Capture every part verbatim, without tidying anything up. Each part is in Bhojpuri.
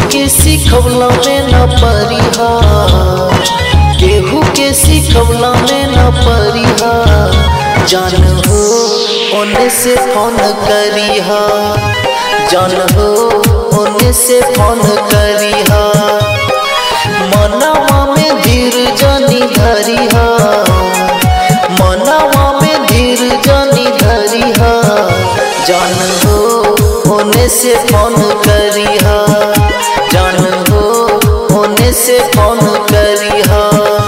के सिखवला में न परिहा, केहू के सिखवला में न परिहा। जान हो ओने से फोन करिहा, जान हो ओने से फोन करिहा। मनवा में धीर जानी धरिहा, मनवा में धीर जानी धरिहा। जान हो ओने से फोन करिहा, जान हो ओने से फोन करिहा।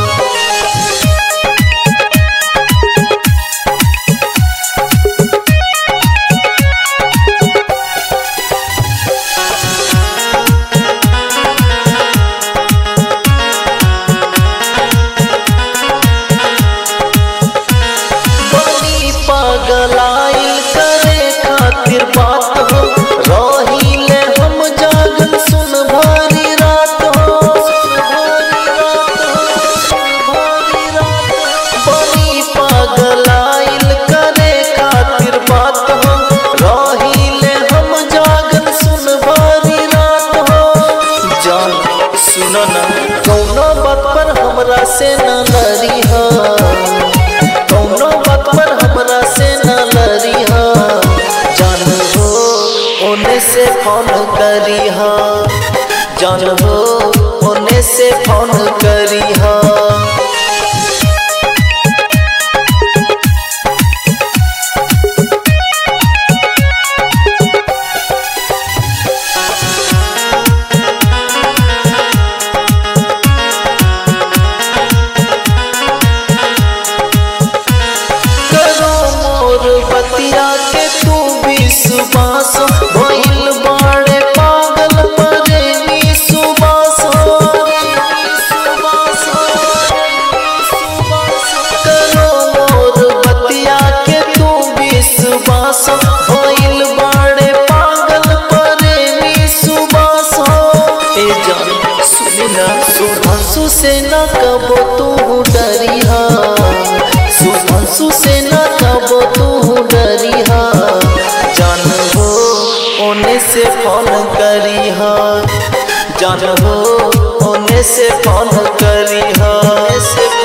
पगलाइल करे खातिर बात हो, रहिले हम जागल सुन भारी रात हो। बड़ी पगलाइल करे खातिर बात हो, रहिले हम जागल सुन भारी रात हो। जान सुनो ना कौनो बात पर हमरा से न लड़िहा, कौनो बात पर हमरा से न लड़िहा। जान हो ओने से फोन करिहा, जान हो ओने से फोन करिहा। बतिया के तू विश्वास भइल बाड़े पागल प्रेमी सुबास। करो मोर बतिया के तू विश्वास भइल बाड़े पागल प्रेमी सुबास। ए जान सुना सुधांशु से न कबो तू डरिहा, सुधांशु से न कबो तू डरिहा। जान हो ओने से फोन करिहा, जान हो ओने से फोन करिहा।